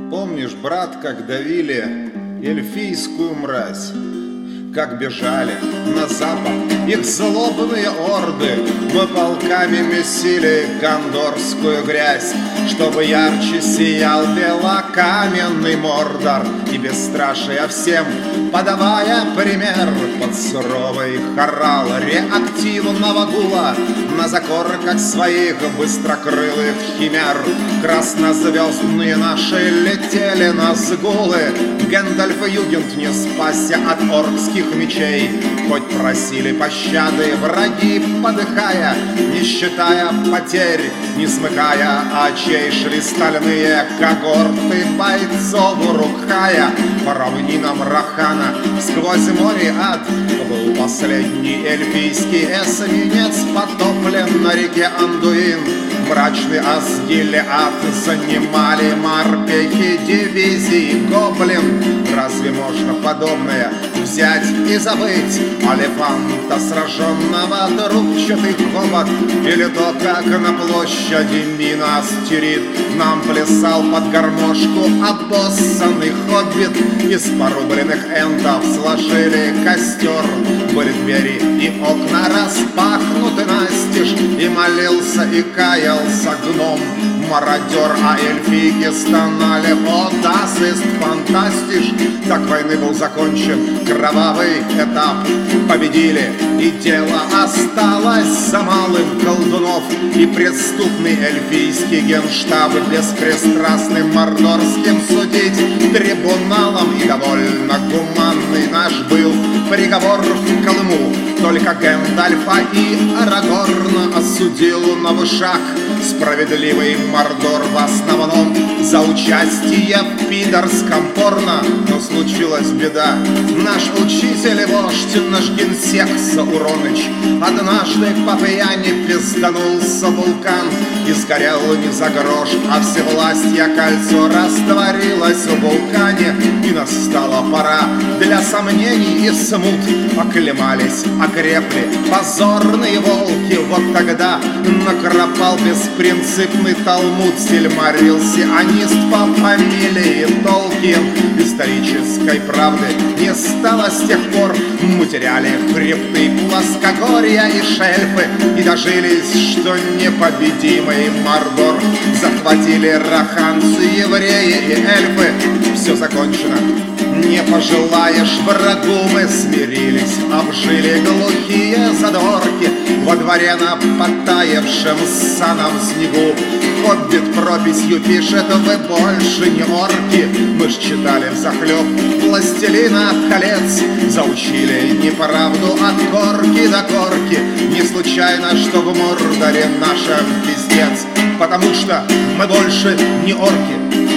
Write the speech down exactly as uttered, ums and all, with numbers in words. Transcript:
Помнишь, брат, как давили эльфийскую мразь, как бежали на запад их злобные орды, мы полками месили гондорскую грязь, чтобы ярче сиял белокаменный Мордор, и бесстрашие всем подавая пример под суровый хорал реактивного гула на закорках своих быстрокрылых химер. Краснозвездные наши летели на сгулы, Гэндальф и Югент не спасся от оркских мечей, хоть просили пощады враги, подыхая, не считая потерь, не смыкая очей, шли стальные когорты бойцов Урукхая по равнинам Рохана сквозь море ад. Был последний эльфийский эсминец потоплен на реке Андуин. Мрачный Асгилиад занимали морпехи дивизии Гоблин. Разве можно подобное взять и забыть? Алефанта, сраженного трубчатый хобот, или то, как на площади Минас-Тирит нам плясал под гармошку обоссанный хоббит. Из порубленных энтов сложили костер, были двери и окна распахнуты настежь, и молился и каялся гном мародер, а эльфийки стонали: «О, das ist fantastisch!» Так войны был закончен кровавый этап, победили, и дело осталось за малым колдунов. И преступный эльфийский генштаб беспристрастным мордорским судить трибуналом, и довольно гуманный наш был приговор в Колыму. Только Гэндальфа и Арагорна осудил на вышаг справедливый Мордор в основном за участие в пидорском порно. Но случилась беда. Наш учитель и вождь, наш генсек Сауроныч, однажды по пьяни пизданулся вулкан и сгорел не за грош, а всевластье кольцо растворилось в вулкане. И настала пора для сомнений и смут. Оклемались, окрепли позорные волки. Вот тогда накропал беспринципный талмуд Сильмарил сионист по фамилии Толкин. Исторической правды не стало с тех пор. Мы теряли хребты плоскогорья и шельфы, и дожились, что непобедимый Мордор захватили роханцы, евреи и эльфы. Все закончено. Не пожелаешь врагу, мы смирились, обжили глухие задворки во дворе на потаявшем саном снегу. Хоббит прописью пишет: вы больше не орки. Мы ж читали взахлеб «Властелина колец», заучили неправду от горки до горки. Не случайно, что в Мордоре нашем пиздец, потому что мы больше не орки.